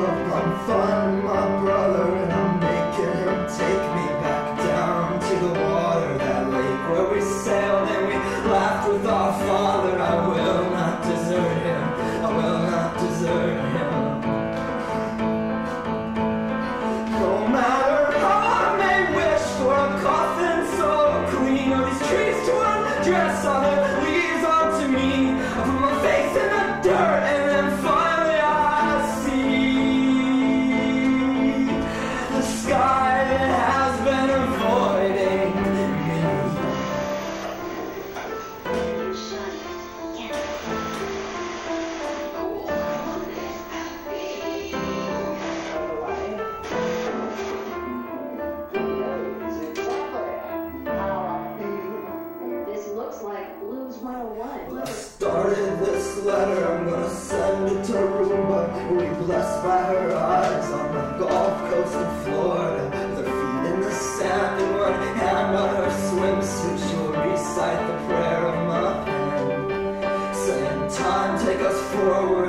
I'm finding my brother and I'm making him take me back down to the water, that lake where we sailed and we laughed with our father. I will not desert him, I will not desert him. No matter how I may wish for a coffin so clean, or these trees to undress all their leaves onto me, I put my face in the dirt and then finally I see the sky that has been avoiding me. This looks like Blues 101. I started this letter, I'm gonna send it to Roomba. We'll be blessed by her eyes on the Gulf Coast of Florida. With her feet in the sand and one hand on her swimsuit, she will recite the prayer of my pen, saying, time, take us forward.